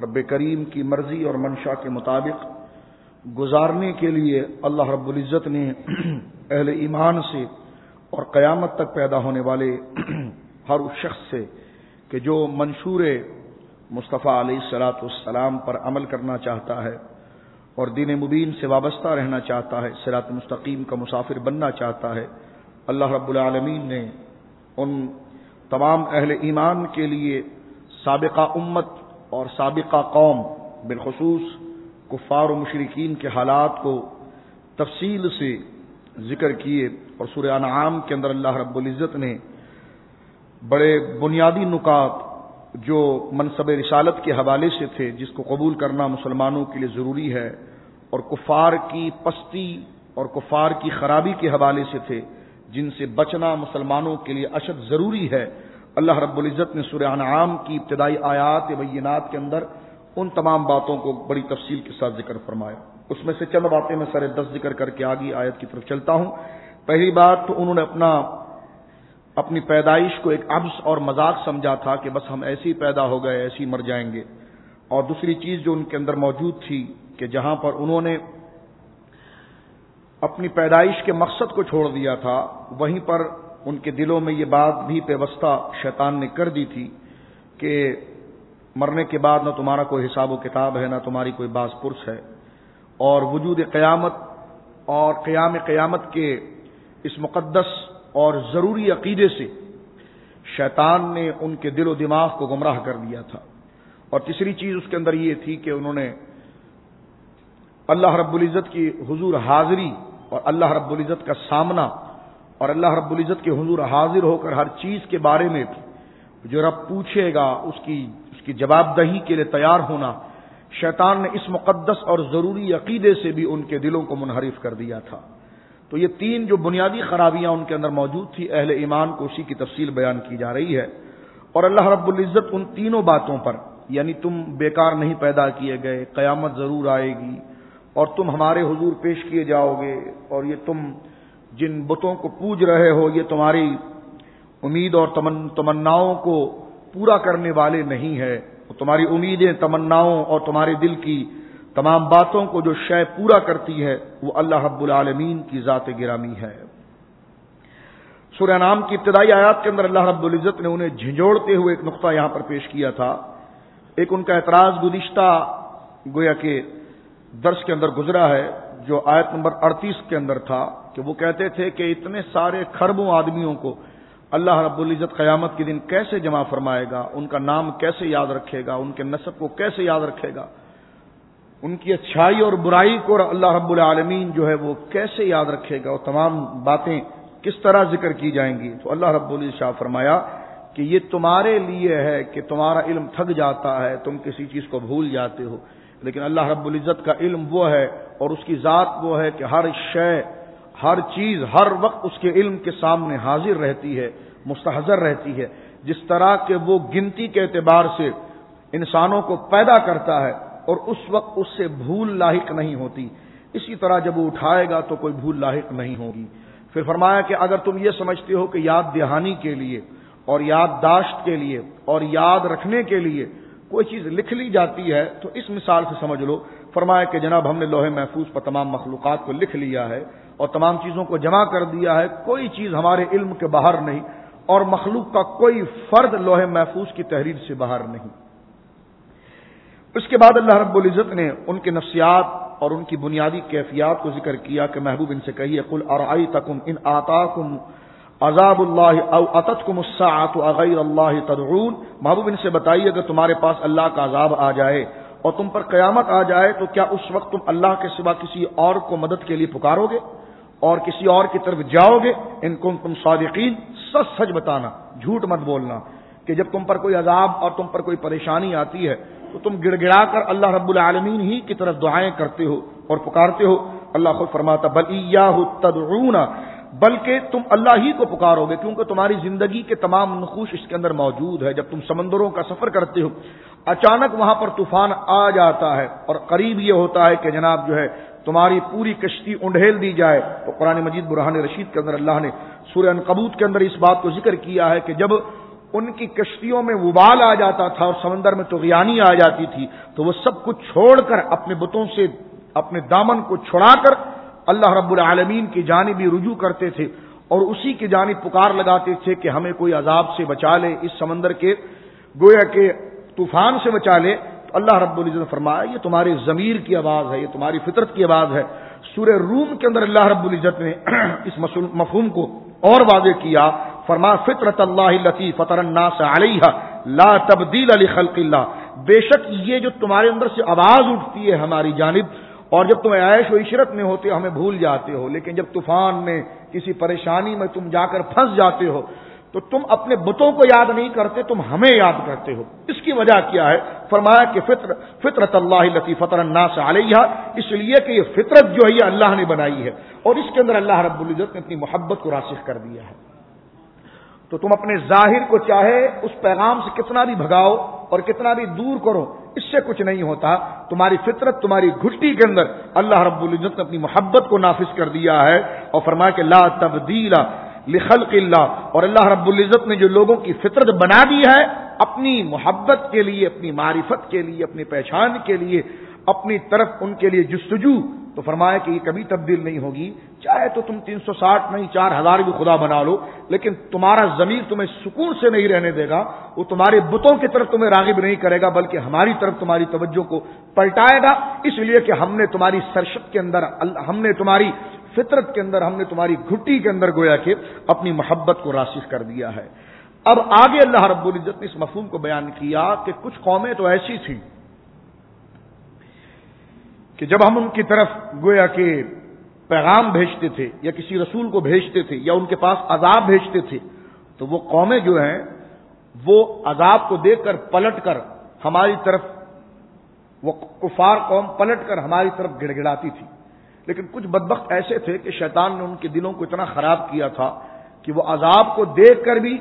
رب کریم کی مرضی اور منشا کے مطابق گزارنے کے لیے اللہ رب العزت نے اہل ایمان سے اور قیامت تک پیدا ہونے والے ہر اس شخص سے کہ جو منشور مصطفیٰ علیہ الصلوۃ والسلام پر عمل کرنا چاہتا ہے اور دین مبین سے وابستہ رہنا چاہتا ہے، صراط مستقیم کا مسافر بننا چاہتا ہے، اللہ رب العالمین نے ان تمام اہل ایمان کے لیے سابقہ امت اور سابقہ قوم بالخصوص کفار و مشرکین کے حالات کو تفصیل سے ذکر کیے، اور سورہ انعام کے اندر اللہ رب العزت نے بڑے بنیادی نکات جو منصب رسالت کے حوالے سے تھے، جس کو قبول کرنا مسلمانوں کے لیے ضروری ہے، اور کفار کی پستی اور کفار کی خرابی کے حوالے سے تھے، جن سے بچنا مسلمانوں کے لیے اشد ضروری ہے، اللہ رب العزت نے سورہ انعام کی ابتدائی آیات بینات کے اندر ان تمام باتوں کو بڑی تفصیل کے ساتھ ذکر فرمایا۔ اس میں سے چند باتیں میں سر دست ذکر کر کے آگے آیت کی طرف چلتا ہوں۔ پہلی بات تو انہوں نے اپنی پیدائش کو ایک عبث اور مذاق سمجھا تھا کہ بس ہم ایسے ہی پیدا ہو گئے، ایسے ہی مر جائیں گے۔ اور دوسری چیز جو ان کے اندر موجود تھی کہ جہاں پر انہوں نے اپنی پیدائش کے مقصد کو چھوڑ دیا تھا، وہیں پر ان کے دلوں میں یہ بات بھی پیوستہ شیطان نے کر دی تھی کہ مرنے کے بعد نہ تمہارا کوئی حساب و کتاب ہے، نہ تمہاری کوئی باز پرس ہے، اور وجود قیامت اور قیامت کے اس مقدس اور ضروری عقیدے سے شیطان نے ان کے دل و دماغ کو گمراہ کر دیا تھا۔ اور تیسری چیز اس کے اندر یہ تھی کہ انہوں نے اللہ رب العزت کی حضور حاضری اور اللہ رب العزت کا سامنا اور اللہ رب العزت کے حضور حاضر ہو کر ہر چیز کے بارے میں جو رب پوچھے گا اس کی جواب دہی کے لیے تیار ہونا، شیطان نے اس مقدس اور ضروری عقیدے سے بھی ان کے دلوں کو منحرف کر دیا تھا۔ تو یہ تین جو بنیادی خرابیاں ان کے اندر موجود تھی، اہل ایمان کو اسی کی تفصیل بیان کی جا رہی ہے، اور اللہ رب العزت ان تینوں باتوں پر، یعنی تم بیکار نہیں پیدا کیے گئے، قیامت ضرور آئے گی اور تم ہمارے حضور پیش کیے جاؤ گے، اور یہ تم جن بتوں کو پوج رہے ہو یہ تمہاری امید اور تمناؤں کو پورا کرنے والے نہیں ہے، تمہاری امیدیں، تمناؤں اور تمہارے دل کی تمام باتوں کو جو شے پورا کرتی ہے وہ اللہ رب العالمین کی ذات گرامی ہے۔ سورہ انعام کی ابتدائی آیات کے اندر اللہ رب العزت نے انہیں جھنجھوڑتے ہوئے ایک نقطہ یہاں پر پیش کیا تھا۔ ایک ان کا اعتراض گزشتہ گویا کہ درس کے اندر گزرا ہے، جو آیت نمبر 38 کے اندر تھا، کہ وہ کہتے تھے کہ اتنے سارے کھربوں آدمیوں کو اللہ رب العزت قیامت کے دن کیسے جمع فرمائے گا، ان کا نام کیسے یاد رکھے گا، ان کے نسب کو کیسے یاد رکھے گا، ان کی اچھائی اور برائی کو اللہ رب العالمین جو ہے وہ کیسے یاد رکھے گا، اور تمام باتیں کس طرح ذکر کی جائیں گی۔ تو اللہ رب العزت شاہ فرمایا کہ یہ تمہارے لیے ہے کہ تمہارا علم تھک جاتا ہے، تم کسی چیز کو بھول جاتے ہو، لیکن اللہ رب العزت کا علم وہ ہے اور اس کی ذات وہ ہے کہ ہر شے، ہر چیز ہر وقت اس کے علم کے سامنے حاضر رہتی ہے، مستحضر رہتی ہے۔ جس طرح کہ وہ گنتی کے اعتبار سے انسانوں کو پیدا کرتا ہے اور اس وقت اس سے بھول لاحق نہیں ہوتی، اسی طرح جب وہ اٹھائے گا تو کوئی بھول لاحق نہیں ہوگی۔ پھر فرمایا کہ اگر تم یہ سمجھتے ہو کہ یاد دہانی کے لیے اور یادداشت کے لیے اور یاد رکھنے کے لیے کوئی چیز لکھ لی جاتی ہے تو اس مثال سے سمجھ لو، فرمایا کہ جناب ہم نے لوح محفوظ پر تمام مخلوقات کو لکھ لیا ہے اور تمام چیزوں کو جمع کر دیا ہے، کوئی چیز ہمارے علم کے باہر نہیں، اور مخلوق کا کوئی فرد لوح محفوظ کی تحریر سے باہر نہیں۔ اس کے بعد اللہ رب العزت نے ان کے نفسیات اور ان کی بنیادی کیفیات کو ذکر کیا کہ محبوب ان سے کہیے قل ارأیتکم ان آتاکم عذاب اللہ او اتتکم الساعۃ اغیر اللہ تدعون، محبوب ان سے بتائیے اگر تمہارے پاس اللہ کا عذاب آ جائے اور تم پر قیامت آ جائے تو کیا اس وقت تم اللہ کے سوا کسی اور کو مدد کے لیے پکارو گے اور کسی اور کی طرف جاؤ گے؟ ان کنتم صادقین، سچ بتانا، جھوٹ مت بولنا، کہ جب تم پر کوئی عذاب اور تم پر کوئی پریشانی آتی ہے تو تم گڑ گڑا کر اللہ رب العالمین ہی کی طرف دعائیں کرتے ہو اور پکارتے ہو۔ اللہ خود فرماتا بل ایاہ تدعون، بلکہ تم اللہ ہی کو پکارو گے، کیونکہ تمہاری زندگی کے تمام نقوش اس کے اندر موجود ہے۔ جب تم سمندروں کا سفر کرتے ہو، اچانک وہاں پر طوفان آ جاتا ہے اور قریب یہ ہوتا ہے کہ جناب جو ہے تمہاری پوری کشتی انڈھیل دی جائے، تو قرآن مجید برہان رشید کے اندر اللہ نے سورہ عنکبوت کے اندر اس بات کو ذکر کیا ہے کہ جب ان کی کشتیوں میں وبال آ جاتا تھا اور سمندر میں طغیانی آ جاتی تھی، تو وہ سب کچھ چھوڑ کر اپنے بتوں سے اپنے دامن کو چھڑا کر اللہ رب العالمین کی جانب ہی رجوع کرتے تھے اور اسی کی جانب پکار لگاتے تھے کہ ہمیں کوئی عذاب سے بچا لے، اس سمندر کے گویا کے طوفان سے بچا لے۔ تو اللہ رب العزت نے فرمایا یہ تمہارے ضمیر کی آواز ہے، یہ تمہاری فطرت کی آواز ہے۔ سورہ روم کے اندر اللہ رب العزت نے اس مفہوم کو اور واضح کیا، فرمایا فطرت اللہ التی فطر الناس علیہا لا تبدیل لخلق اللہ، بے شک یہ جو تمہارے اندر سے آواز اٹھتی ہے ہماری جانب، اور جب تم عیش و عشرت میں ہوتے ہو ہمیں بھول جاتے ہو، لیکن جب طوفان میں کسی پریشانی میں تم جا کر پھنس جاتے ہو تو تم اپنے بتوں کو یاد نہیں کرتے، تم ہمیں یاد کرتے ہو۔ اس کی وجہ کیا ہے؟ فرمایا کہ فطرت اللہ التی فطر الناس علیہا، اس لیے کہ یہ فطرت جو ہے یہ اللہ نے بنائی ہے اور اس کے اندر اللہ رب العزت نے اپنی محبت کو راسخ کر دیا ہے۔ تو تم اپنے ظاہر کو چاہے اس پیغام سے کتنا بھی بھگاؤ اور کتنا بھی دور کرو، اس سے کچھ نہیں ہوتا۔ تمہاری فطرت، تمہاری گھٹی کے اندر اللہ رب العزت نے اپنی محبت کو نافذ کر دیا ہے اور فرمایا کہ لا تبدیل لخلق اللہ، اور اللہ رب العزت نے جو لوگوں کی فطرت بنا دی ہے اپنی محبت کے لیے، اپنی معرفت کے لیے، اپنی پہچان کے لیے، اپنی طرف ان کے لیے جستجو، تو فرمایا کہ یہ کبھی تبدیل نہیں ہوگی۔ چاہے تو تم 360 نہیں 4000 بھی خدا بنا لو، لیکن تمہارا ضمیر تمہیں سکون سے نہیں رہنے دے گا، وہ تمہارے بتوں کی طرف تمہیں راغب نہیں کرے گا، بلکہ ہماری طرف تمہاری توجہ کو پلٹائے گا، اس لیے کہ ہم نے تمہاری سرشت کے اندر، ہم نے تمہاری فطرت کے اندر، ہم نے تمہاری گھٹی کے اندر گویا کہ اپنی محبت کو راسخ کر دیا ہے۔ اب آگے اللہ رب العزت نے اس مفہوم کو بیان کیا کہ کچھ قومیں تو ایسی تھیں کہ جب ہم ان کی طرف گویا کہ پیغام بھیجتے تھے یا کسی رسول کو بھیجتے تھے یا ان کے پاس عذاب بھیجتے تھے تو وہ قومیں جو ہیں وہ عذاب کو دیکھ کر پلٹ کر ہماری طرف، وہ کفار قوم پلٹ کر ہماری طرف گڑ گڑاتی تھی۔ لیکن کچھ بدبخت ایسے تھے کہ شیطان نے ان کے دلوں کو اتنا خراب کیا تھا کہ وہ عذاب کو دیکھ کر بھی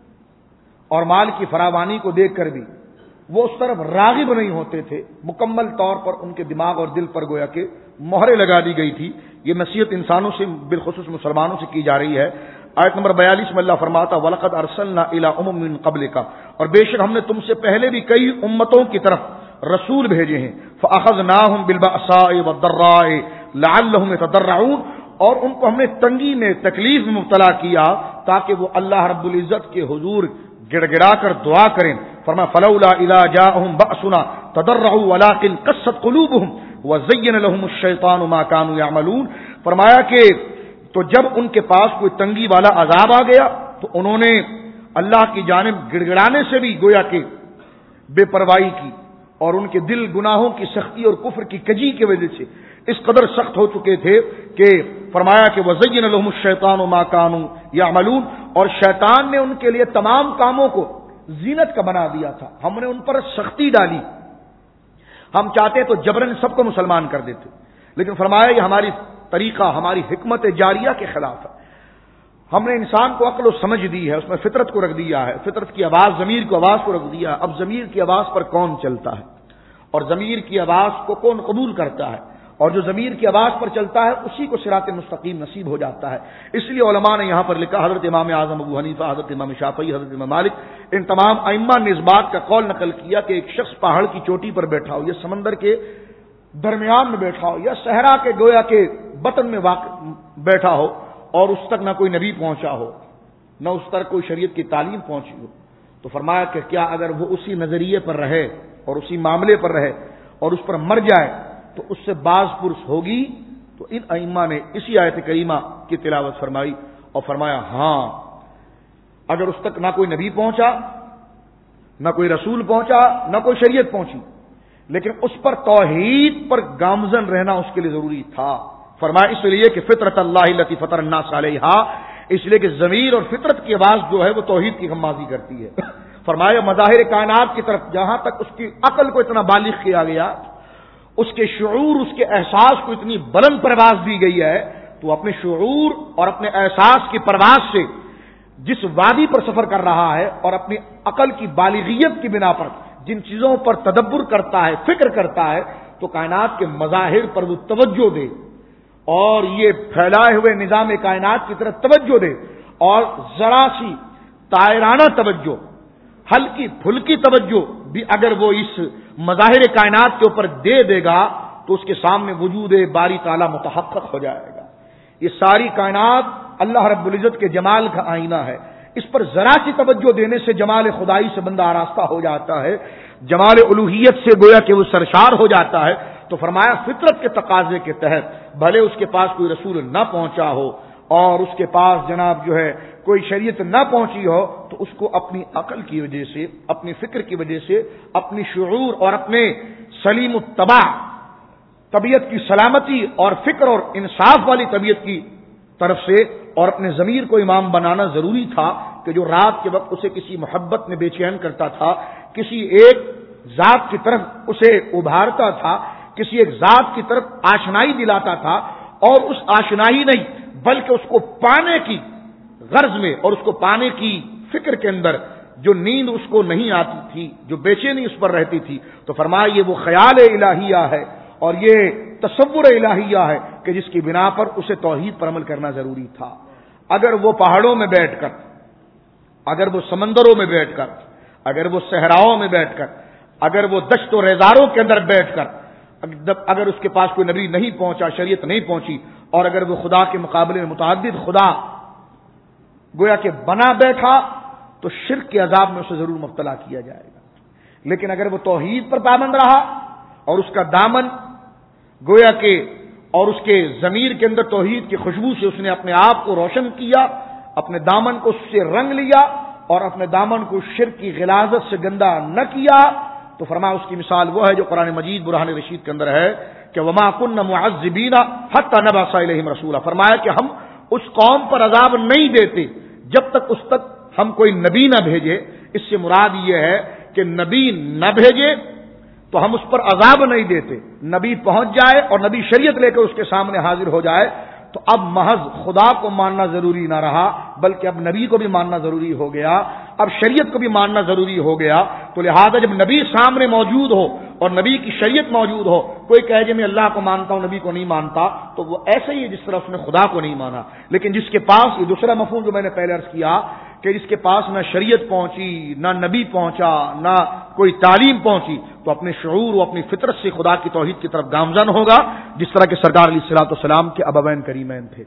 اور مال کی فراوانی کو دیکھ کر بھی وہ اس طرف راغب نہیں ہوتے تھے، مکمل طور پر ان کے دماغ اور دل پر گویا کہ مہرے لگا دی گئی تھی۔ یہ نصیحت انسانوں سے بالخصوص مسلمانوں سے کی جا رہی ہے۔ آیت نمبر 42 میں اللہ فرماتا وَلَقَدْ أَرْسَلْنَا إِلَىٰ أُمَمٍ مِّن قَبْلِكَ، اور بے شک ہم نے تم سے پہلے بھی کئی امتوں کی طرف رسول بھیجے ہیں، فَأَخَذْنَاهُمْ بِالْبَأْسَاءِ وَالضَّرَّاءِ لَعَلَّهُمْ يَتَضَرَّعُونَ، اور ان کو ہم نے تنگی میں، تکلیف میں مبتلا کیا تاکہ وہ اللہ رب العزت کے حضور گڑ گڑا کر دعا کریں۔ فرمایا فلولا اذا جاءهم بأسنا تضرعوا ولكن قست قلوبهم وزين لهم الشيطان ما كانوا يعملون، فرمایا کہ تو جب ان کے پاس کوئی تنگی والا عذاب آ گیا تو انہوں نے اللہ کی جانب گڑ گڑانے سے بھی گویا کہ بے پرواہی کی، اور ان کے دل گناہوں کی سختی اور کفر کی کجی کی وجہ سے اس قدر سخت ہو چکے تھے کہ فرمایا کہ وزین لهم الشیطان ما كانوا يعملون، اور شیطان نے ان کے لیے تمام کاموں کو زینت کا بنا دیا تھا، ہم نے ان پر سختی ڈالی، ہم چاہتے تو جبرن سب کو مسلمان کر دیتے، لیکن فرمایا یہ ہماری طریقہ، ہماری حکمت جاریہ کے خلاف ہے۔ ہم نے انسان کو عقل و سمجھ دی ہے، اس میں فطرت کو رکھ دیا ہے، فطرت کی آواز، ضمیر کو آواز کو رکھ دیا ہے۔ اب ضمیر کی آواز پر کون چلتا ہے اور ضمیر کی آواز کو کون قبول کرتا ہے، اور جو ضمیر کی آواز پر چلتا ہے اسی کو صراط مستقیم نصیب ہو جاتا ہے۔ اس لیے علماء نے یہاں پر لکھا، حضرت امام اعظم ابو حنیفہ، حضرت امام شافعی، حضرت امام مالک، ان تمام ائمہ نے اس بات کا قول نقل کیا کہ ایک شخص پہاڑ کی چوٹی پر بیٹھا ہو یا سمندر کے درمیان میں بیٹھا ہو یا صحرا کے گویا کے بطن میں بیٹھا ہو اور اس تک نہ کوئی نبی پہنچا ہو، نہ اس تک کوئی شریعت کی تعلیم پہنچی ہو، تو فرمایا کہ کیا اگر وہ اسی نظریے پر رہے اور اسی معاملے پر رہے اور اس پر مر جائے تو اس سے باز پرس ہوگی؟ تو ان ائمہ نے اسی آیت کریمہ کی تلاوت فرمائی اور فرمایا ہاں، اگر اس تک نہ کوئی نبی پہنچا، نہ کوئی رسول پہنچا، نہ کوئی شریعت پہنچی، لیکن اس پر توحید پر گامزن رہنا اس کے لیے ضروری تھا۔ فرمایا اس لیے کہ فطرت اللہ التی فطر الناس علیہا، اس لیے کہ ضمیر اور فطرت کی آواز جو ہے وہ توحید کی غمازی کرتی ہے۔ فرمایا مظاہر کائنات کی طرف جہاں تک اس کی عقل کو اتنا بالغ کیا گیا، اس کے شعور، اس کے احساس کو اتنی بلند پرواز دی گئی ہے، تو اپنے شعور اور اپنے احساس کی پرواز سے جس وادی پر سفر کر رہا ہے اور اپنی عقل کی بالغیت کی بنا پر جن چیزوں پر تدبر کرتا ہے، فکر کرتا ہے، تو کائنات کے مظاہر پر وہ توجہ دے اور یہ پھیلائے ہوئے نظام کائنات کی طرف توجہ دے، اور ذرا سی طائرانہ توجہ ہلکی پھلکی توجہ بھی اگر وہ اس مظاہر کائنات کے اوپر دے گا تو اس کے سامنے وجود باری تعالیٰ متحقق ہو جائے گا۔ یہ ساری کائنات اللہ رب العزت کے جمال کا آئینہ ہے، اس پر ذرا سی توجہ دینے سے جمال خدائی سے بندہ آراستہ ہو جاتا ہے، جمال الوہیت سے گویا کہ وہ سرشار ہو جاتا ہے۔ تو فرمایا فطرت کے تقاضے کے تحت بھلے اس کے پاس کوئی رسول نہ پہنچا ہو اور اس کے پاس جناب جو ہے کوئی شریعت نہ پہنچی ہو، تو اس کو اپنی عقل کی وجہ سے، اپنی فکر کی وجہ سے، اپنی شعور اور اپنے سلیم الطبع طبیعت کی سلامتی اور فکر اور انصاف والی طبیعت کی طرف سے اور اپنے ضمیر کو امام بنانا ضروری تھا کہ جو رات کے وقت اسے کسی محبت میں بے چین کرتا تھا، کسی ایک ذات کی طرف اسے ابھارتا تھا، کسی ایک ذات کی طرف آشنائی دلاتا تھا، اور اس آشنائی نہیں بلکہ اس کو پانے کی غرض میں اور اس کو پانے کی فکر کے اندر جو نیند اس کو نہیں آتی تھی، جو بے چینی اس پر رہتی تھی، تو فرمایا یہ وہ خیال الہیہ ہے اور یہ تصور الہیہ ہے کہ جس کی بنا پر اسے توحید پر عمل کرنا ضروری تھا۔ اگر وہ پہاڑوں میں بیٹھ کر، اگر وہ سمندروں میں بیٹھ کر، اگر وہ صحراؤں میں بیٹھ کر، اگر وہ دشت و ریزاروں کے اندر بیٹھ کر، اگر اس کے پاس کوئی نبی نہیں پہنچا، شریعت نہیں پہنچی، اور اگر وہ خدا کے مقابلے میں متعدد خدا گویا کہ بنا بیٹھا، تو شرک کے عذاب میں اسے ضرور مبتلا کیا جائے گا۔ لیکن اگر وہ توحید پر پابند رہا اور اس کا دامن گویا کہ اور اس کے ضمیر کے اندر توحید کی خوشبو سے اس نے اپنے آپ کو روشن کیا، اپنے دامن کو اس سے رنگ لیا اور اپنے دامن کو شرک کی غلاظت سے گندا نہ کیا، تو فرمایا اس کی مثال وہ ہے جو قرآن مجید برہان رشید کے اندر ہے کہ وما كنا معذبین حتى نبعث الیہم رسولا، فرمایا کہ ہم اس قوم پر عذاب نہیں دیتے جب تک اس تک ہم کوئی نبی نہ بھیجے۔ اس سے مراد یہ ہے کہ نبی نہ بھیجے تو ہم اس پر عذاب نہیں دیتے، نبی پہنچ جائے اور نبی شریعت لے کر اس کے سامنے حاضر ہو جائے تو اب محض خدا کو ماننا ضروری نہ رہا بلکہ اب نبی کو بھی ماننا ضروری ہو گیا، اب شریعت کو بھی ماننا ضروری ہو گیا۔ تو لہذا جب نبی سامنے موجود ہو اور نبی کی شریعت موجود ہو، کوئی کہے کہ میں اللہ کو مانتا ہوں نبی کو نہیں مانتا، تو وہ ایسے ہی ہے جس طرح اس نے خدا کو نہیں مانا۔ لیکن جس کے پاس یہ دوسرا مفہوم جو میں نے پہلے عرض کیا کہ جس کے پاس نہ شریعت پہنچی، نہ نبی پہنچا، نہ کوئی تعلیم پہنچی، تو اپنے شعور و اپنی فطرت سے خدا کی توحید کی طرف گامزن ہوگا، جس طرح کہ سرکار علیہ الصلوۃ والسلام کے ابوین کریمین تھے،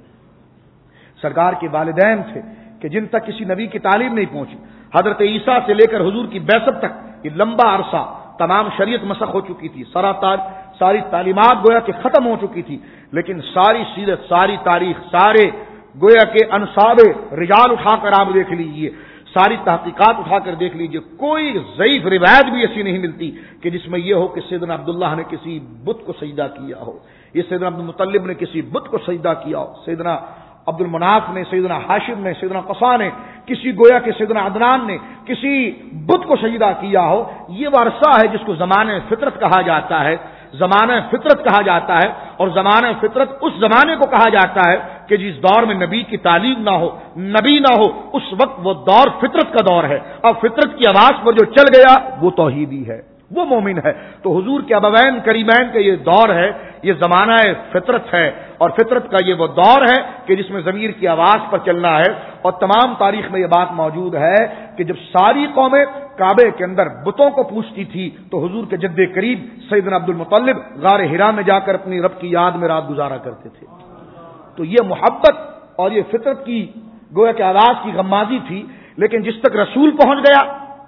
سرکار کے والدین تھے کہ جن تک کسی نبی کی تعلیم نہیں پہنچی۔ حضرت عیسیٰ سے لے کر حضور کی بعثت تک یہ لمبا عرصہ تمام شریعت مسخ ہو چکی تھی، ساری تعلیمات گویا کہ ختم ہو چکی تھی، لیکن ساری سیرت، ساری تاریخ، سارے گویا کہ انصاب رجال اٹھا کر آپ دیکھ لیجئے، ساری تحقیقات اٹھا کر دیکھ لیجئے، کوئی ضعیف روایت بھی ایسی نہیں ملتی کہ جس میں یہ ہو کہ سیدنا عبداللہ نے کسی بت کو سجدہ کیا ہو، یہ سیدنا عبد المطلب نے کسی بت کو سجدہ کیا ہو، سیدنا عبد المناف نے، سیدنا ہاشم نے، سیدنا قصا نے، کسی گویا کہ سیدنا عدنان نے کسی بت کو سجدہ کیا ہو۔ یہ ورثہ ہے جس کو زمانہ فطرت کہا جاتا ہے، زمانہ فطرت کہا جاتا ہے، اور زمانہ فطرت اس زمانے کو کہا جاتا ہے کہ جس دور میں نبی کی تعلیم نہ ہو، نبی نہ ہو، اس وقت وہ دور فطرت کا دور ہے، اور فطرت کی آواز پر جو چل گیا وہ توحیدی ہے، وہ مومن ہے۔ تو حضور کے ابوین کریمین کا یہ دور ہے، یہ زمانہ فطرت ہے، اور فطرت کا یہ وہ دور ہے کہ جس میں ضمیر کی آواز پر چلنا ہے۔ اور تمام تاریخ میں یہ بات موجود ہے کہ جب ساری قومیں کعبے کے اندر بتوں کو پوجتی تھی تو حضور کے جد قریب سیدنا عبد المطلب غار حرا میں جا کر اپنی رب کی یاد میں رات گزارا کرتے تھے۔ تو یہ محبت اور یہ فطرت کی گویا کہ آواز کی غمازی تھی، لیکن جس تک رسول پہنچ گیا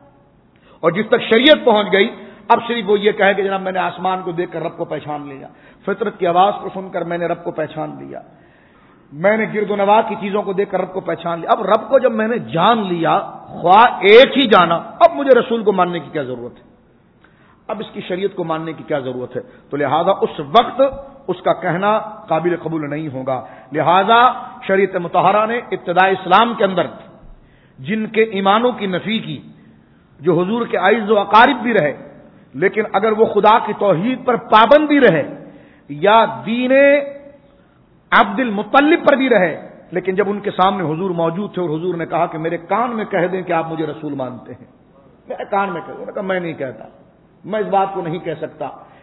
اور جس تک شریعت پہنچ گئی، اب صرف وہ یہ کہے کہ جناب میں نے آسمان کو دیکھ کر رب کو پہچان لیا، فطرت کی آواز کو سن کر میں نے رب کو پہچان لیا، میں نے گرد و نواح کی چیزوں کو دیکھ کر رب کو پہچان لیا۔ اب رب کو جب میں نے جان لیا، خواہ ایک ہی جانا، اب مجھے رسول کو ماننے کی کیا ضرورت ہے، اب اس کی شریعت کو ماننے کی کیا ضرورت ہے؟ تو لہذا اس وقت اس کا کہنا قابل قبول نہیں ہوگا۔ لہذا شریعت مطہرہ نے ابتداء اسلام کے اندر جن کے ایمانوں کی نفی کی، جو حضور کے اعز و اقارب بھی رہے لیکن اگر وہ خدا کی توحید پر پابند بھی رہے، یا دین عبد المطلب پر بھی رہے، لیکن جب ان کے سامنے حضور موجود تھے اور حضور نے کہا کہ میرے کان میں کہہ دیں کہ آپ مجھے رسول مانتے ہیں، میرے کان میں کہہ دیں، میں نہیں کہتا، میں اس بات کو نہیں کہہ سکتا،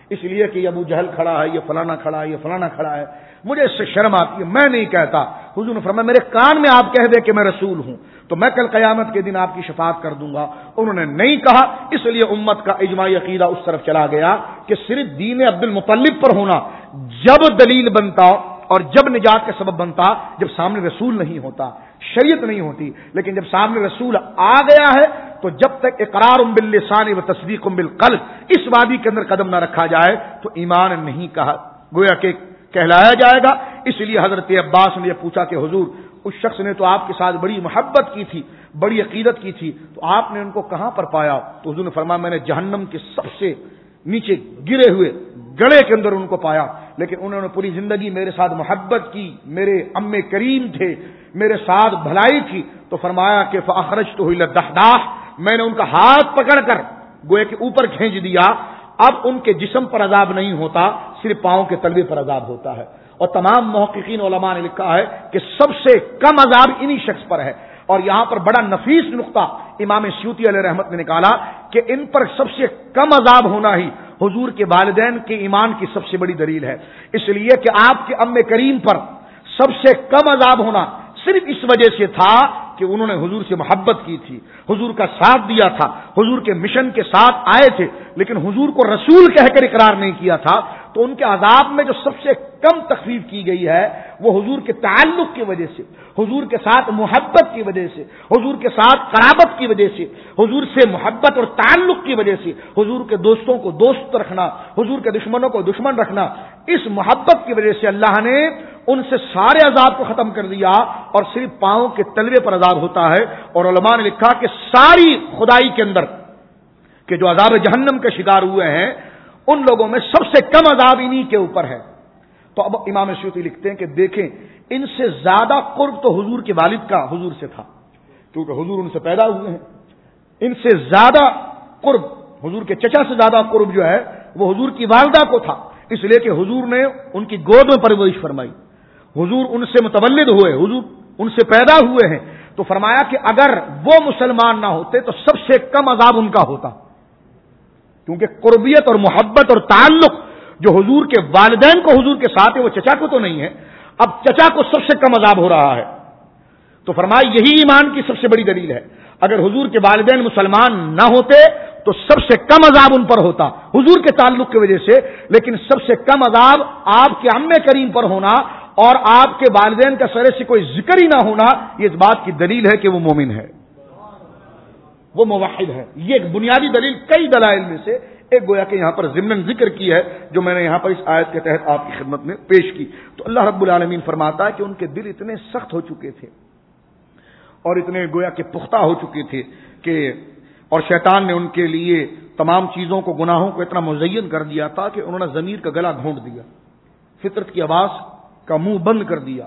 اس لیے کہ ابو جہل کھڑا ہے، یہ فلانا کھڑا ہے، یہ فلانا کھڑا ہے، مجھے اس سے شرم آتی ہے، میں نہیں کہتا۔ حضور نے فرمایا میرے کان میں آپ کہہ دیں کہ میں رسول ہوں تو میں کل قیامت کے دن آپ کی شفاعت کر دوں گا۔ انہوں نے نہیں کہا، اس لیے امت کا اجماعی عقیدہ اس طرف چلا گیا کہ صرف دین عبد المطلب پر ہونا جب دلیل بنتا اور جب نجات کا سبب بنتا جب سامنے رسول نہیں ہوتا، شریعت نہیں ہوتی، لیکن جب سامنے رسول آ گیا ہے تو جب تک اقرار باللسان و تصدیق بالقلب اس وادی کے اندر قدم نہ رکھا جائے تو ایمان نہیں کہا گویا کہ کہلایا جائے گا۔ اس لیے حضرت عباس نے یہ پوچھا کہ حضور اس شخص نے تو آپ کے ساتھ بڑی محبت کی تھی، بڑی عقیدت کی تھی، تو آپ نے ان کو کہاں پر پایا؟ تو حضور نے فرمایا میں نے جہنم کے سب سے نیچے گرے ہوئے گڑے کے اندر ان کو پایا، لیکن انہوں نے پوری زندگی میرے ساتھ محبت کی، میرے ام کریم تھے، میرے ساتھ بھلائی تھی۔ تو فرمایا کہ فاخرجتہ الی الدحداح، میں نے ان کا ہاتھ پکڑ کر گویا کہ اوپر کھینچ دیا، اب ان کے جسم پر عذاب نہیں ہوتا، صرف پاؤں کے تلوے پر عذاب ہوتا ہے۔ اور تمام محققین علماء نے لکھا ہے کہ سب سے کم عذاب انہی شخص پر ہے۔ اور یہاں پر بڑا نفیس نقطہ امام سیوطی علیہ رحمت نے نکالا کہ ان پر سب سے کم عذاب ہونا ہی حضور کے والدین کے ایمان کی سب سے بڑی دلیل ہے، اس لیے کہ آپ کے ام کریم پر سب سے کم عذاب ہونا صرف اس وجہ سے تھا کہ انہوں نے حضور سے محبت کی تھی، حضور کا ساتھ دیا تھا، حضور کے مشن کے ساتھ آئے تھے، لیکن حضور کو رسول کہہ کر اقرار نہیں کیا تھا۔ تو ان کے عذاب میں جو سب سے کم تخفیف کی گئی ہے وہ حضور کے تعلق کی وجہ سے، حضور کے ساتھ محبت کی وجہ سے، حضور کے ساتھ قرابت کی وجہ سے، حضور سے محبت اور تعلق کی وجہ سے، حضور کے دوستوں کو دوست رکھنا، حضور کے دشمنوں کو دشمن رکھنا، اس محبت کی وجہ سے اللہ نے ان سے سارے عذاب کو ختم کر دیا اور صرف پاؤں کے تلوے پر عذاب ہوتا ہے۔ اور علماء نے لکھا کہ ساری خدائی کے اندر کہ جو عذاب جہنم کے شکار ہوئے ہیں ان لوگوں میں سب سے کم عذاب انہی کے اوپر ہے۔ تو اب امام سیوطی لکھتے ہیں کہ دیکھیں ان سے زیادہ قرب تو حضور کے والد کا حضور سے تھا، کیونکہ حضور ان سے پیدا ہوئے ہیں۔ ان سے زیادہ قرب حضور کے چچا سے زیادہ قرب جو ہے وہ حضور کی والدہ کو تھا، اس لیے کہ حضور نے ان کی گود میں پرورش فرمائی، حضور ان سے متولد ہوئے، حضور ان سے پیدا ہوئے ہیں۔ تو فرمایا کہ اگر وہ مسلمان نہ ہوتے تو سب سے کم عذاب ان کا ہوتا، کیونکہ قربیت اور محبت اور تعلق جو حضور کے والدین کو حضور کے ساتھ ہے وہ چچا کو تو نہیں ہے، اب چچا کو سب سے کم عذاب ہو رہا ہے۔ تو فرمایا یہی ایمان کی سب سے بڑی دلیل ہے، اگر حضور کے والدین مسلمان نہ ہوتے تو سب سے کم عذاب ان پر ہوتا حضور کے تعلق کی وجہ سے، لیکن سب سے کم عذاب آپ کے ام کریم پر ہونا اور آپ کے والدین کا سرے سے کوئی ذکر ہی نہ ہونا، یہ اس بات کی دلیل ہے کہ وہ مومن ہے، وہ موحد ہے۔ یہ ایک بنیادی دلیل کئی دلائل میں سے ایک گویا کہ یہاں پر ضمن ذکر کی ہے جو میں نے یہاں پر اس آیت کے تحت آپ کی خدمت میں پیش کی۔ تو اللہ رب العالمین فرماتا ہے کہ ان کے دل اتنے سخت ہو چکے تھے اور اتنے گویا کہ پختہ ہو چکے تھے کہ اور شیطان نے ان کے لیے تمام چیزوں کو گناہوں کو اتنا مزین کر دیا تھا کہ انہوں نے ضمیر کا گلا گھونٹ دیا، فطرت کی آواز کا منہ بند کر دیا،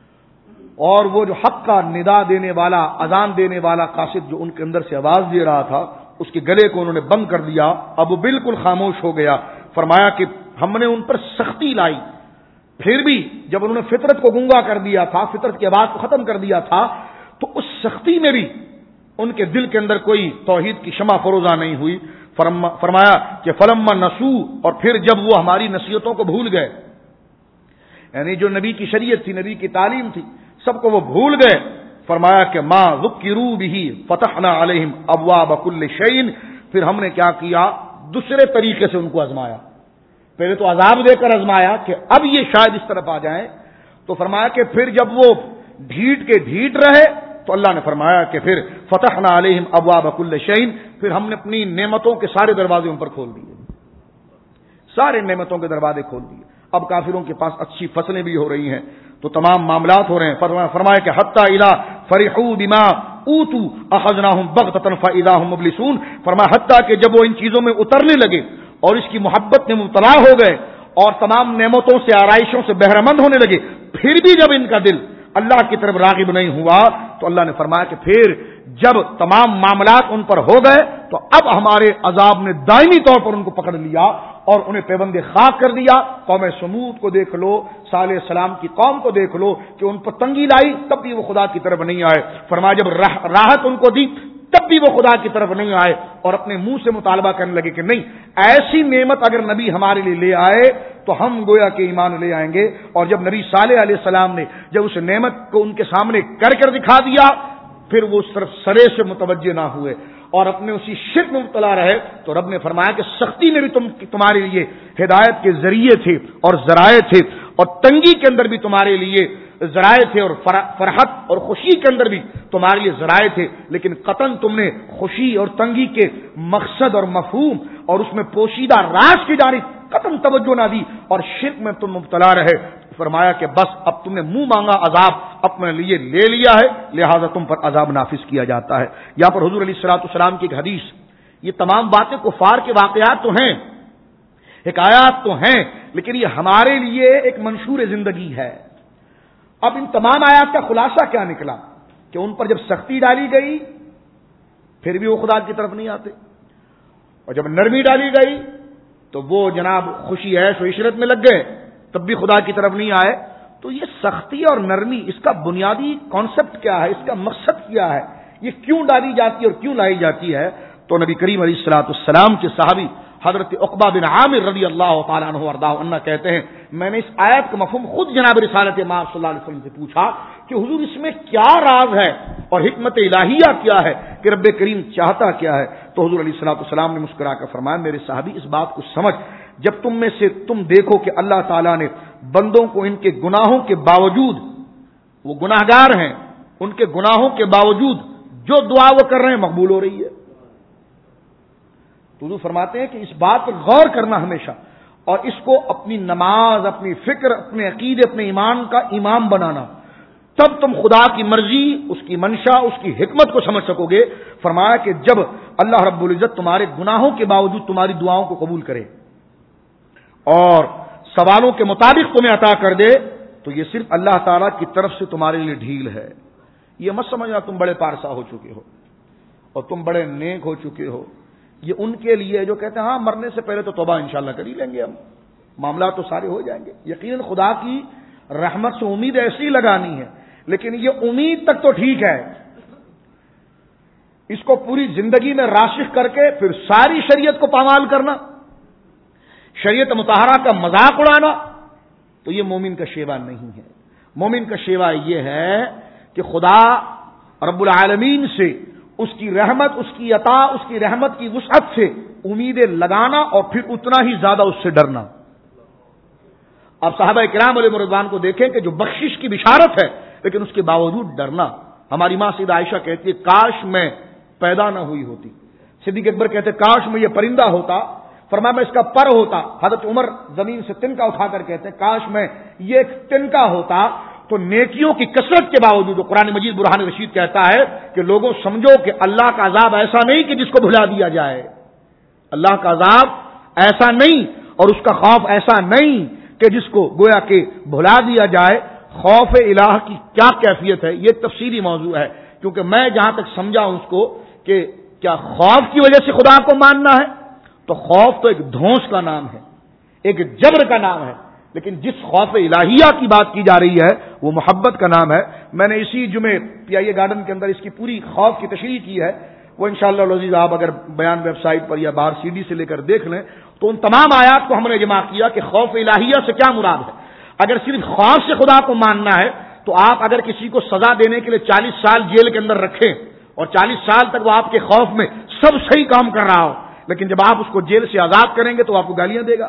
اور وہ جو حق کا ندا دینے والا اذان دینے والا قاصد جو ان کے اندر سے آواز دے رہا تھا اس کے گلے کو انہوں نے بند کر دیا، اب وہ بالکل خاموش ہو گیا۔ فرمایا کہ ہم نے ان پر سختی لائی، پھر بھی جب انہوں نے فطرت کو گنگا کر دیا تھا، فطرت کی آواز کو ختم کر دیا تھا، تو اس سختی میں بھی ان کے دل کے اندر کوئی توحید کی شمع فروزہ نہیں ہوئی۔ فرمایا کہ فلما نسو، اور پھر جب وہ ہماری نصیحتوں کو بھول گئے، یعنی جو نبی کی شریعت تھی، نبی کی تعلیم تھی، سب کو وہ بھول گئے۔ فرمایا کہ ما ذکروا به فتحنا علیہم ابواب کل شیء، پھر ہم نے کیا کیا، دوسرے طریقے سے ان کو آزمایا۔ پہلے تو عذاب دے کر آزمایا کہ اب یہ شاید اس طرف آ جائیں، تو فرمایا کہ پھر جب وہ ڈھیٹ کے ڈھیٹ رہے تو اللہ نے فرمایا کہ پھر فتحنا علیہم ابواب کل شیء، پھر ہم نے اپنی نعمتوں کے سارے دروازے ان پر کھول دیے، سارے نعمتوں کے دروازے کھول دیے۔ اب کافروں کے پاس اچھی فصلیں بھی ہو رہی ہیں تو تمام معاملات ہو رہے ہیں۔ فرمایا کہ حتی الی فرحوا بما اوتوا اخذناهم بغتۃ فاذا هم مبلسون، فرمایا حتی کہ جب وہ ان چیزوں میں اترنے لگے اور اس کی محبت میں مبتلا ہو گئے اور تمام نعمتوں سے آرائشوں سے بہرہ مند ہونے لگے، پھر بھی جب ان کا دل اللہ کی طرف راغب نہیں ہوا تو اللہ نے فرمایا کہ پھر جب تمام معاملات ان پر ہو گئے تو اب ہمارے عذاب نے دائمی طور پر ان کو پکڑ لیا اور انہیں پیبند خاک کر دیا۔ قوم سمود کو دیکھ لو، صالح السلام کی قوم کو دیکھ لو کہ ان پر تنگی لائی تب بھی وہ خدا کی طرف نہیں آئے۔ فرمایا جب راحت ان کو دی تب بھی وہ خدا کی طرف نہیں آئے اور اپنے منہ سے مطالبہ کرنے لگے کہ نہیں، ایسی نعمت اگر نبی ہمارے لیے لے آئے تو ہم گویا کہ ایمان لے آئیں گے. اور جب نبی صالح علیہ السلام نے جب اس نعمت کو ان کے سامنے کر دکھا دیا، پھر وہ صرف سرے سے متوجہ نہ ہوئے اور اپنے اسی شرک میں مبتلا رہے، تو رب نے فرمایا کہ سختی میں بھی تمہارے لیے ہدایت کے ذریعے تھے اور ذرائع تھے، اور تنگی کے اندر بھی تمہارے لیے ذرائع تھے، اور فرحت اور خوشی کے اندر بھی تمہارے لیے ذرائع تھے، لیکن قطعاً تم نے خوشی اور تنگی کے مقصد اور مفہوم اور اس میں پوشیدہ راز کی جانب قطعاً توجہ نہ دی اور شرک میں تم مبتلا رہے. فرمایا کہ بس اب تم نے منہ مانگا عذاب اپنے لیے لے لیا ہے، لہذا تم پر عذاب نافذ کیا جاتا ہے. یہاں پر حضور علیہ الصلوۃ والسلام کی ایک حدیث، یہ تمام باتیں کفار کے واقعات تو ہیں، حکایات تو ہیں، لیکن یہ ہمارے لیے ایک منشور زندگی ہے. اب ان تمام آیات کا خلاصہ کیا نکلا کہ ان پر جب سختی ڈالی گئی پھر بھی وہ خدا کی طرف نہیں آتے، اور جب نرمی ڈالی گئی تو وہ جناب خوشی عیش و عشرت میں لگ گئے، تب بھی خدا کی طرف نہیں آئے. تو یہ سختی اور نرمی، اس کا بنیادی کانسیپٹ کیا ہے، اس کا مقصد کیا ہے، یہ کیوں ڈالی جاتی ہے اور کیوں لائی جاتی ہے؟ تو نبی کریم علیہ الصلوۃ والسلام کے صحابی حضرت عقبہ بن عامر رضی اللہ تعالیٰ عنہ وارضاہ عنہ کہتے ہیں، میں نے اس آیت کا مفہوم خود جناب رسالت مآب صلی اللہ علیہ وسلم سے پوچھا کہ حضور اس میں کیا راز ہے اور حکمت الہیہ کیا ہے کہ رب کریم چاہتا کیا ہے؟ تو حضور علیہ الصلوۃ والسلام نے مسکرا کر فرمایا، میرے صحابی اس بات کو سمجھ، جب تم میں سے تم دیکھو کہ اللہ تعالیٰ نے بندوں کو ان کے گناہوں کے باوجود، وہ گناہگار ہیں، ان کے گناہوں کے باوجود جو دعا وہ کر رہے ہیں مقبول ہو رہی ہے. تو حضور فرماتے ہیں کہ اس بات پر غور کرنا ہمیشہ، اور اس کو اپنی نماز، اپنی فکر، اپنے عقیدے، اپنے ایمان کا امام بنانا، تب تم خدا کی مرضی، اس کی منشا، اس کی حکمت کو سمجھ سکو گے. فرمایا کہ جب اللہ رب العزت تمہارے گناہوں کے باوجود تمہاری دعاؤں کو قبول کرے اور سوالوں کے مطابق تمہیں عطا کر دے، تو یہ صرف اللہ تعالیٰ کی طرف سے تمہارے لیے ڈھیل ہے. یہ مت سمجھنا تم بڑے پارسا ہو چکے ہو اور تم بڑے نیک ہو چکے ہو. یہ ان کے لیے جو کہتے ہیں ہاں مرنے سے پہلے تو توبہ انشاءاللہ کر ہی لیں گے، ہم معاملات تو سارے ہو جائیں گے. یقیناً خدا کی رحمت سے امید ایسی لگانی ہے، لیکن یہ امید تک تو ٹھیک ہے، اس کو پوری زندگی میں راسخ کر کے پھر ساری شریعت کو پامال کرنا، شریعت مطہرہ کا مذاق اڑانا، تو یہ مومن کا شیوا نہیں ہے. مومن کا شیوا یہ ہے کہ خدا رب العالمین سے، اس کی رحمت، اس کی عطا، اس کی رحمت کی وسعت سے امیدیں لگانا اور پھر اتنا ہی زیادہ اس سے ڈرنا. اب صحابہ کرام علیہ رضوان کو دیکھیں کہ جو بخشش کی بشارت ہے لیکن اس کے باوجود ڈرنا. ہماری ماں سیدہ عائشہ کہتی ہے کاش میں پیدا نہ ہوئی ہوتی. صدیق اکبر کہتے کاش میں یہ پرندہ ہوتا، فرمایا میں اس کا پر ہوتا. حضرت عمر زمین سے تنکا اٹھا کر کہتے ہیں کاش میں یہ ایک تنکا ہوتا. تو نیکیوں کی کثرت کے باوجود قرآن مجید برہان رشید کہتا ہے کہ لوگوں سمجھو کہ اللہ کا عذاب ایسا نہیں کہ جس کو بھلا دیا جائے، اللہ کا عذاب ایسا نہیں اور اس کا خوف ایسا نہیں کہ جس کو گویا کہ بھلا دیا جائے. خوف الہ کی کیا کیفیت ہے یہ تفصیلی موضوع ہے، کیونکہ میں جہاں تک سمجھا ہوں اس کو کہ کیا خوف کی وجہ سے خدا کو ماننا ہے؟ تو خوف تو ایک دھونس کا نام ہے، ایک جبر کا نام ہے، لیکن جس خوف الہیہ کی بات کی جا رہی ہے وہ محبت کا نام ہے. میں نے اسی جمعے پی آئی اے گارڈن کے اندر اس کی پوری خوف کی تشریح کی ہے، وہ انشاءاللہ العزیز آپ اگر بیان ویب سائٹ پر یا باہر CD سے لے کر دیکھ لیں تو ان تمام آیات کو ہم نے جمع کیا کہ خوف الہیہ سے کیا مراد ہے. اگر صرف خوف سے خدا کو ماننا ہے تو آپ اگر کسی کو سزا دینے کے لیے 40 سال جیل کے اندر رکھیں اور 40 سال تک وہ آپ کے خوف میں سب صحیح کام کر رہا ہو، لیکن جب آپ اس کو جیل سے آزاد کریں گے تو آپ کو گالیاں دے گا،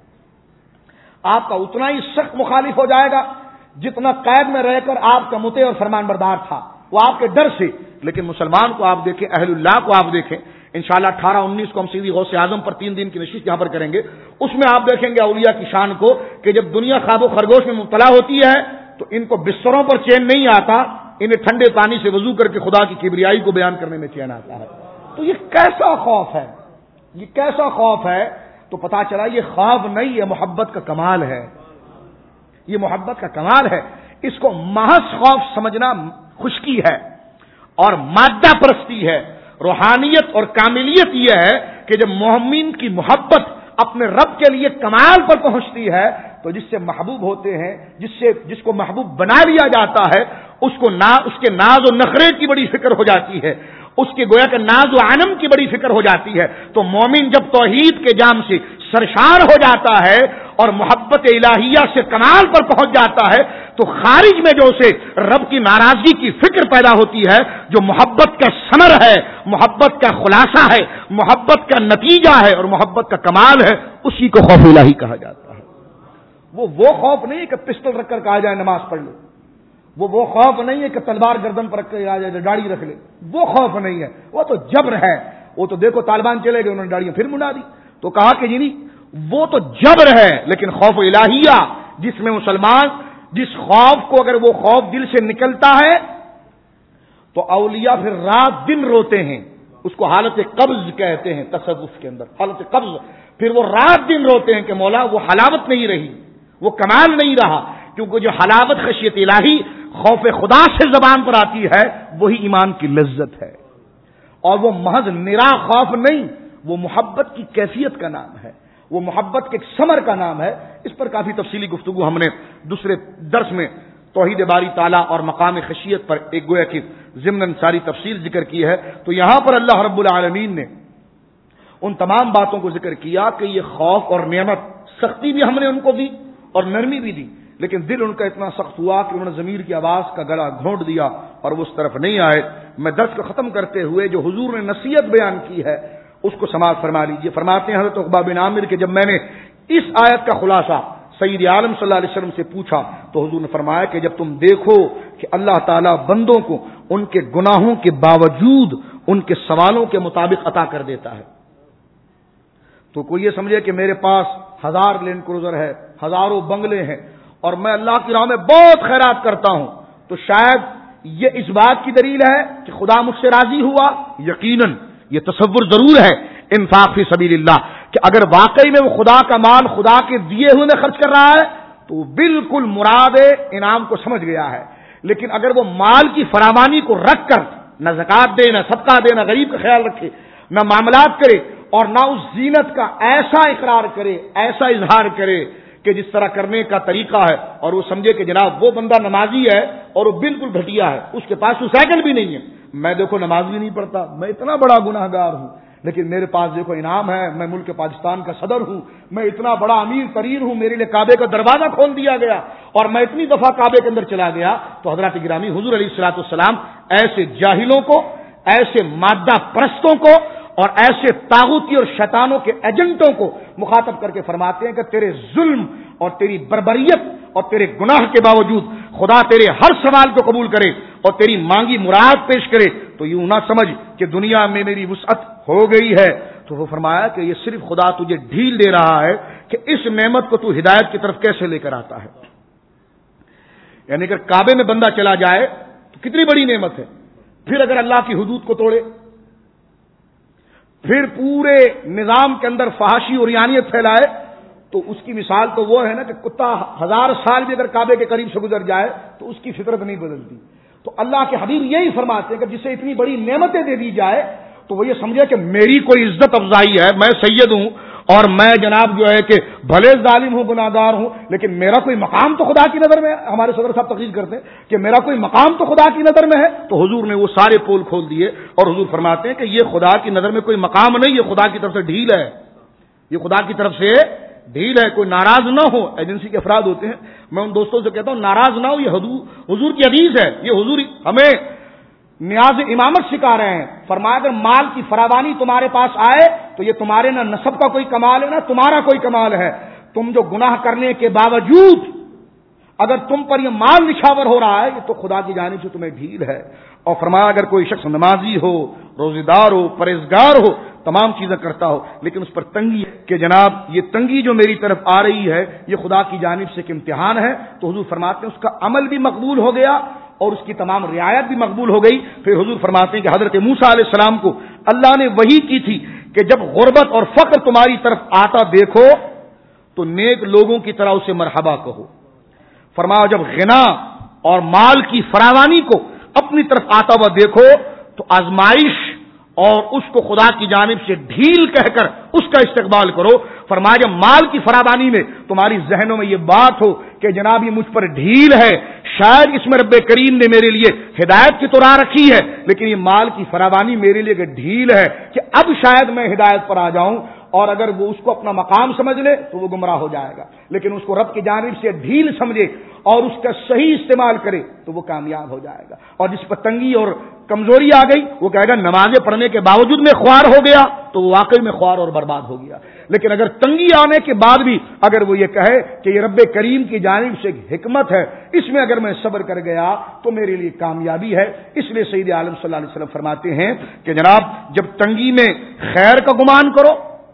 آپ کا اتنا ہی سخت مخالف ہو جائے گا جتنا قید میں رہ کر آپ کا مطیع اور فرمان بردار تھا، وہ آپ کے ڈر سے. لیکن مسلمان کو آپ دیکھیں، اہل اللہ کو آپ دیکھیں، انشاءاللہ 18-19 کو ہم سیدھی غوث اعظم پر 3 دن کی نشست یہاں پر کریں گے. اس میں آپ دیکھیں گے اولیاء کی شان کو کہ جب دنیا خواب و خرگوش میں مبتلا ہوتی ہے تو ان کو بستروں پر چین نہیں آتا، انہیں ٹھنڈے پانی سے وضو کر کے خدا کی کبریائی کو بیان کرنے میں چین آتا ہے. تو یہ کیسا خوف ہے، یہ کیسا خوف ہے؟ تو پتا چلا یہ خوف نہیں، یہ محبت کا کمال ہے، یہ محبت کا کمال ہے. اس کو محض خوف سمجھنا خشکی ہے اور مادہ پرستی ہے. روحانیت اور کاملیت یہ ہے کہ جب مومن کی محبت اپنے رب کے لیے کمال پر پہنچتی ہے تو جس سے محبوب ہوتے ہیں، جس کو محبوب بنا لیا جاتا ہے، اس کے ناز و نخرے کی بڑی فکر ہو جاتی ہے اس کے گویا کہ ناز و عنم کی بڑی فکر ہو جاتی ہے. تو مومن جب توحید کے جام سے سرشار ہو جاتا ہے اور محبت الہیہ سے کمال پر پہنچ جاتا ہے تو خارج میں جو اسے رب کی ناراضگی کی فکر پیدا ہوتی ہے، جو محبت کا ثمر ہے، محبت کا خلاصہ ہے، محبت کا نتیجہ ہے اور محبت کا کمال ہے، اسی کو خوف الہی کہا جاتا ہے. وہ خوف نہیں ہے کہ پسٹل رکھ کر کہا جائے نماز پڑھ لو، وہ خوف نہیں ہے کہ تلوار گردن پر رکھ کے آ جائے داڑھی رکھ لے، وہ خوف نہیں ہے، وہ تو جبر ہے. وہ تو دیکھو طالبان چلے گئے، انہوں نے داڑیاں پھر منڈا دی، تو کہا کہ جی نہیں وہ تو جبر ہے. لیکن خوف الہیہ جس میں مسلمان جس خوف کو اگر وہ خوف دل سے نکلتا ہے تو اولیاء پھر رات دن روتے ہیں، اس کو حالت قبض کہتے ہیں تصوف کے اندر، حالت قبض. پھر وہ رات دن روتے ہیں کہ مولا وہ حلاوت نہیں رہی، وہ کمال نہیں رہا، کیونکہ جو حلاوت خشیت الہی خوف خدا سے زبان پر آتی ہے وہی ایمان کی لذت ہے. اور وہ محض نرا خوف نہیں، وہ محبت کی کیفیت کا نام ہے، وہ محبت کے ایک ثمر کا نام ہے. اس پر کافی تفصیلی گفتگو ہم نے دوسرے درس میں توحید باری تعالیٰ اور مقام خشیت پر ایک گویا کی ضمن ساری تفصیل ذکر کی ہے. تو یہاں پر اللہ رب العالمین نے ان تمام باتوں کو ذکر کیا کہ یہ خوف اور نعمت، سختی بھی ہم نے ان کو دی اور نرمی بھی دی، لیکن دل ان کا اتنا سخت ہوا کہ انہوں نے ضمیر کی آواز کا گلا گھونٹ دیا اور وہ اس طرف نہیں آئے. میں درس کو ختم کرتے ہوئے جو حضور نے نصیحت بیان کی ہے اس کو سماعت فرما لیجیے. فرماتے ہیں حضرت عقبہ بن عامر کہ جب میں نے اس آیت کا خلاصہ سید عالم صلی اللہ علیہ وسلم سے پوچھا تو حضور نے فرمایا کہ جب تم دیکھو کہ اللہ تعالیٰ بندوں کو ان کے گناہوں کے باوجود ان کے سوالوں کے مطابق عطا کر دیتا ہے، تو کوئی یہ سمجھے کہ میرے پاس 1000 لینڈ کروزر ہے، ہزاروں بنگلے ہیں اور میں اللہ کی راہ میں بہت خیرات کرتا ہوں، تو شاید یہ اس بات کی دلیل ہے کہ خدا مجھ سے راضی ہوا. یقیناً یہ تصور ضرور ہے انفاق فی سبیل اللہ کہ اگر واقعی میں وہ خدا کا مال خدا کے دیے ہوئے میں خرچ کر رہا ہے تو وہ بالکل مراد انعام کو سمجھ گیا ہے. لیکن اگر وہ مال کی فراوانی کو رکھ کر نہ زکات دے، نہ صدقہ دے، نہ غریب کا خیال رکھے، نہ معاملات کرے اور نہ اس زینت کا ایسا اقرار کرے، ایسا اظہار کرے کہ جس طرح کرنے کا طریقہ ہے اور وہ سمجھے کہ جناب وہ بندہ نمازی ہے اور وہ بالکل گھٹیا ہے، اس کے پاس تو سائیکل بھی نہیں ہے، میں دیکھو نماز بھی نہیں پڑھتا، میں اتنا بڑا گناہ گار ہوں لیکن میرے پاس دیکھو انعام ہے، میں ملک پاکستان کا صدر ہوں، میں اتنا بڑا امیر ترین ہوں، میرے لیے کعبے کا دروازہ کھول دیا گیا اور میں اتنی دفعہ کعبے کے اندر چلا گیا. تو حضرات گرامی حضور علیہ الصلوۃ والسلام ایسے جاہلوں کو، ایسے مادہ پرستوں کو اور ایسے طاغوتی اور شیطانوں کے ایجنٹوں کو مخاطب کر کے فرماتے ہیں کہ تیرے ظلم اور تیری بربریت اور تیرے گناہ کے باوجود خدا تیرے ہر سوال کو قبول کرے اور تیری مانگی مراد پیش کرے تو یوں نہ سمجھ کہ دنیا میں میری وسعت ہو گئی ہے. تو وہ فرمایا کہ یہ صرف خدا تجھے ڈھیل دے رہا ہے کہ اس نعمت کو تو ہدایت کی طرف کیسے لے کر آتا ہے. یعنی اگر کعبے میں بندہ چلا جائے تو کتنی بڑی نعمت ہے، پھر اگر اللہ کی حدود کو توڑے، پھر پورے نظام کے اندر فحاشی اور یانیت پھیلائے تو اس کی مثال تو وہ ہے نا کہ کتا 1000 سال بھی اگر کعبے کے قریب سے گزر جائے تو اس کی فطرت نہیں بدلتی. تو اللہ کے حبیب یہی فرماتے ہیں کہ جسے اتنی بڑی نعمتیں دے دی جائے تو وہ یہ سمجھے کہ میری کوئی عزت افزائی ہے، میں سید ہوں اور میں جناب جو ہے کہ بھلے ظالم ہوں، گناہگار ہوں، لیکن میرا کوئی مقام تو خدا کی نظر میں ہے. ہمارے صدر صاحب تقریر کرتے ہیں کہ میرا کوئی مقام تو خدا کی نظر میں ہے. تو حضور نے وہ سارے پول کھول دیے اور حضور فرماتے ہیں کہ یہ خدا کی نظر میں کوئی مقام نہیں، یہ خدا کی طرف سے ڈھیل ہے، یہ خدا کی طرف سے ڈھیل ہے. کوئی ناراض نہ ہو، ایجنسی کے افراد ہوتے ہیں، میں ان دوستوں سے کہتا ہوں ناراض نہ ہو، یہ حضور کی حدیث ہے، یہ حضور ہمیں نیاز امامت سکھا رہے ہیں. فرمایا اگر مال کی فراوانی تمہارے پاس آئے تو یہ تمہارے نہ نسب کا کوئی کمال ہے نہ تمہارا کوئی کمال ہے. تم جو گناہ کرنے کے باوجود اگر تم پر یہ مال نچھاور ہو رہا ہے یہ تو خدا کی جانب سے تمہیں ڈھیل ہے. اور فرمایا اگر کوئی شخص نمازی ہو، روزے دار ہو، پرہیزگار ہو، تمام چیزیں کرتا ہو لیکن اس پر تنگی ہے کہ جناب یہ تنگی جو میری طرف آ رہی ہے یہ خدا کی جانب سے ایک امتحان ہے، تو حضور فرماتے ہیں اس کا عمل بھی مقبول ہو گیا اور اس کی تمام رعایت بھی مقبول ہو گئی. پھر حضور فرماتے ہیں کہ حضرت موسیٰ علیہ السلام کو اللہ نے وحی کی تھی کہ جب غربت اور فقر تمہاری طرف آتا دیکھو تو نیک لوگوں کی طرح اسے مرحبا کہو. فرمایا جب غنا اور مال کی فراوانی کو اپنی طرف آتا ہوا دیکھو تو آزمائش اور اس کو خدا کی جانب سے ڈھیل کہہ کر اس کا استقبال کرو. فرمایا جب مال کی فراوانی میں تمہاری ذہنوں میں یہ بات ہو کہ جناب یہ مجھ پر ڈھیل ہے، شاید اس میں رب کریم نے میرے لیے ہدایت کی تو راہ رکھی ہے، لیکن یہ مال کی فراوانی میرے لیے کہ ڈھیل ہے کہ اب شاید میں ہدایت پر آ جاؤں، اور اگر وہ اس کو اپنا مقام سمجھ لے تو وہ گمراہ ہو جائے گا، لیکن اس کو رب کی جانب سے ڈھیل سمجھے اور اس کا صحیح استعمال کرے تو وہ کامیاب ہو جائے گا۔ اور جس پر تنگی اور کمزوری آ گئی وہ کہے گا نمازیں پڑھنے کے باوجود میں خوار ہو گیا تو وہ واقعی میں خوار اور برباد ہو گیا، لیکن اگر تنگی آنے کے بعد بھی اگر وہ یہ کہے کہ یہ رب کریم کی جانب سے ایک حکمت ہے، اس میں اگر میں صبر کر گیا تو میرے لیے کامیابی ہے۔ اس لیے سید عالم صلی اللہ علیہ وسلم فرماتے ہیں کہ جناب جب تنگی میں خیر کا گمان کرو،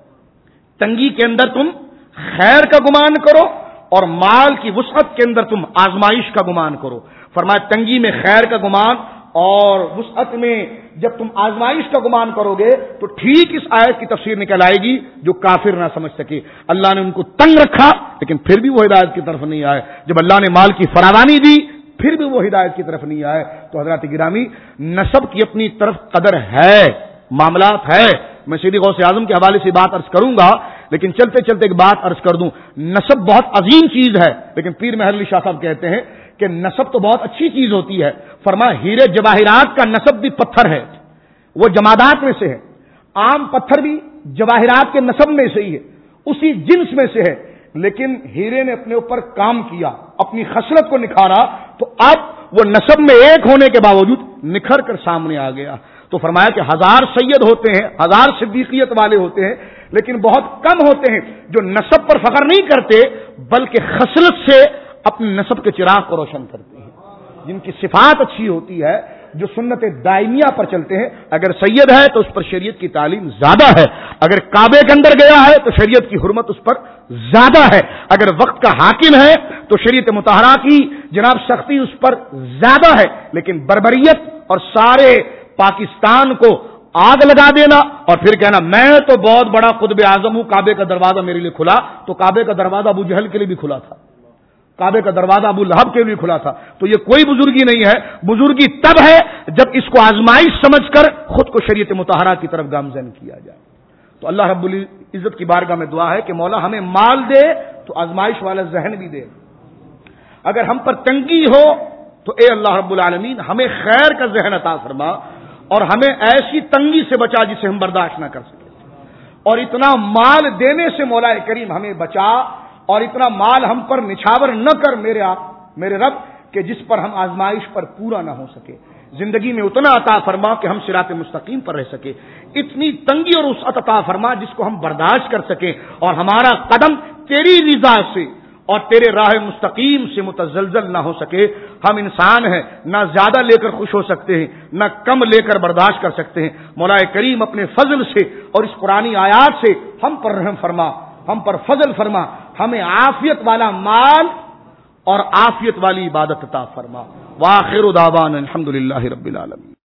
تنگی کے اندر تم خیر کا گمان کرو، اور مال کی وسعت کے اندر تم آزمائش کا گمان کرو۔ فرمایا تنگی میں خیر کا گمان اور وسعت میں جب تم آزمائش کا گمان کرو گے تو ٹھیک اس آیت کی تفسیر نکل آئے گی جو کافر نہ سمجھ سکے۔ اللہ نے ان کو تنگ رکھا لیکن پھر بھی وہ ہدایت کی طرف نہیں آئے، جب اللہ نے مال کی فراوانی دی پھر بھی وہ ہدایت کی طرف نہیں آئے۔ تو حضرات گرامی، نسب کی اپنی طرف قدر ہے، معاملات ہے۔ میں سیدی غوث اعظم کے حوالے سے بات عرض کروں گا، لیکن چلتے چلتے ایک بات عرض کر دوں۔ نسب بہت عظیم چیز ہے، لیکن پیر مہر علی شاہ صاحب کہتے ہیں کہ نسب تو بہت اچھی چیز ہوتی ہے۔ فرمایا ہیرے جواہرات کا نسب بھی پتھر ہے، وہ جمادات میں سے ہے، عام پتھر بھی جواہرات کے نسب میں سے ہی ہے، اسی جنس میں سے ہے، لیکن ہیرے نے اپنے اوپر کام کیا، اپنی خصلت کو نکھارا تو اب وہ نسب میں ایک ہونے کے باوجود نکھر کر سامنے آ گیا۔ تو فرمایا کہ 1000 سید ہوتے ہیں، 1000 صدیقیت والے ہوتے ہیں، لیکن بہت کم ہوتے ہیں جو نسب پر فخر نہیں کرتے بلکہ خصلت سے اپنے نسب کے چراغ کو روشن کرتے ہیں، جن کی صفات اچھی ہوتی ہے، جو سنت دائمیہ پر چلتے ہیں۔ اگر سید ہے تو اس پر شریعت کی تعلیم زیادہ ہے، اگر کعبے کے اندر گیا ہے تو شریعت کی حرمت اس پر زیادہ ہے، اگر وقت کا حاکم ہے تو شریعت مطہرہ کی جناب سختی اس پر زیادہ ہے، لیکن بربریت اور سارے پاکستان کو آگ لگا دینا اور پھر کہنا میں تو بہت بڑا قطب اعظم ہوں، کعبے کا دروازہ میرے لیے کھلا، تو کعبے کا دروازہ ابو جہل کے لیے بھی کھلا تھا، کعبے کا دروازہ ابو لہب کے لیے کھلا تھا۔ تو یہ کوئی بزرگی نہیں ہے، بزرگی تب ہے جب اس کو آزمائش سمجھ کر خود کو شریعت مطہرہ کی طرف گامزن کیا جائے۔ تو اللہ رب العزت کی بارگاہ میں دعا ہے کہ مولا ہمیں مال دے تو آزمائش والا ذہن بھی دے، اگر ہم پر تنگی ہو تو اے اللہ رب العالمین ہمیں خیر کا ذہن عطا فرما اور ہمیں ایسی تنگی سے بچا جسے ہم برداشت نہ کر سکیں، اور اتنا مال دینے سے مولا کریم ہمیں بچا، اور اتنا مال ہم پر نچھاور نہ کر میرے رب کہ جس پر ہم آزمائش پر پورا نہ ہو سکے۔ زندگی میں اتنا عطا فرما کہ ہم صراط مستقیم پر رہ سکے، اتنی تنگی اور وسعت عطا فرما جس کو ہم برداشت کر سکیں، اور ہمارا قدم تیری رضا سے اور تیرے راہ مستقیم سے متزلزل نہ ہو سکے۔ ہم انسان ہیں، نہ زیادہ لے کر خوش ہو سکتے ہیں، نہ کم لے کر برداشت کر سکتے ہیں۔ مولا کریم اپنے فضل سے اور اس قرآنی آیات سے ہم پر رحم فرما، ہم پر فضل فرما، ہمیں عافیت والا مال اور عافیت والی عبادت عطا فرما۔ وآخر دعوانا الحمدللہ رب العالمین۔